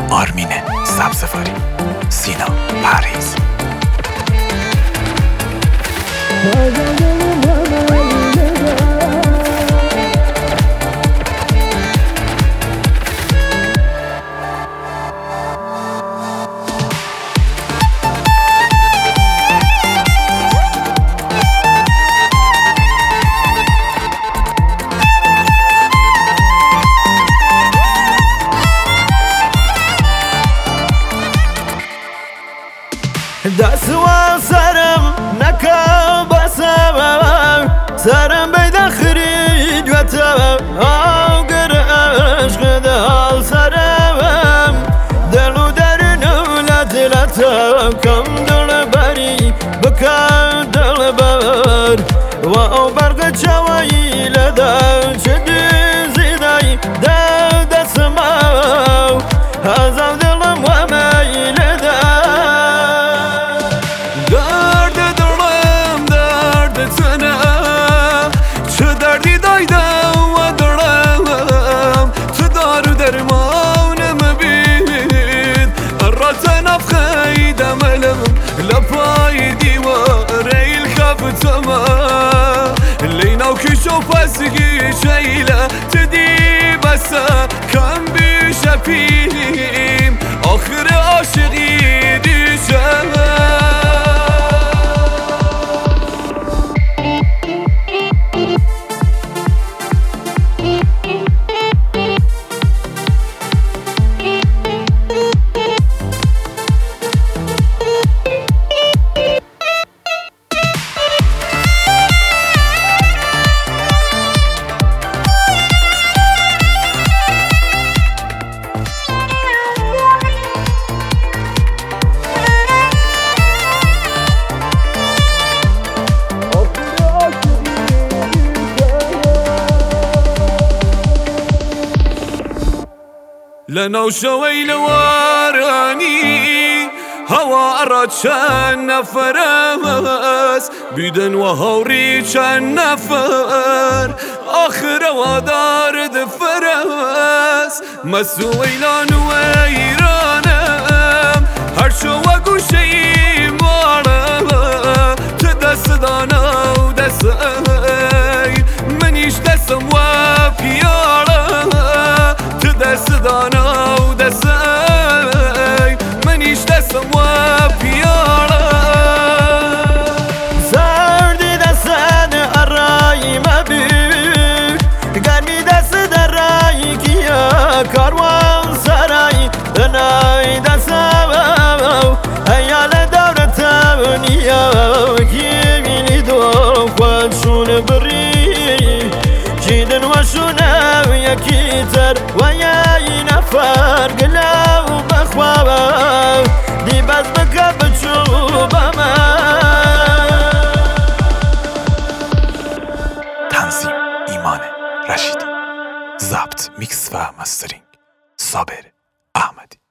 آرمین سبزواری، سینا پریز. دسوا سرم نکا بسم سرم بیدا خرید و تم آگر عشق دل سرم دلو در نولت لطم کم دل بری بکن دل بر و او برگ چوایی لدن چه دیزیدای دست ما هزم دلم و میل لپای دیواره الخفتما لینا کشو پسگی شیله تدی بسا کم بیشپیم آخر عاشقی دیشم لناو شوي لواراني هوا أراد شان نفرس بيدن وهوري شان نفر آخر ودار دفرس مسوي لان ويرانم هر شو وقو شي مارا تدس دانا ودسي منيش دسم وبيارا تدس دانا ودسي منيش دسم وبيارا زردي دسن الراي مبيك قرمي دس دراي كيا كاروان سراي ناي دسم هيا لدورة تبنيا كيميني دو خوشون بري جيدن وشونا يكيتر وياي نفر قلاو بخوابا دي بس بكا بتشوبا ما تنظیم ایمان رشیدی، ضبط میکس و مسترینگ صابر احمدی.